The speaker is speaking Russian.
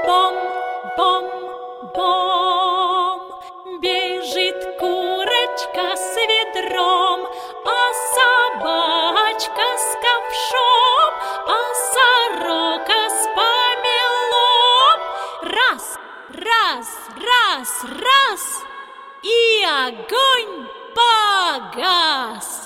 Бом, бом, бом, бежит курочка с ведром, а собачка с ковшом, а сорока с помелом. Раз, раз, раз, раз, и огонь погас.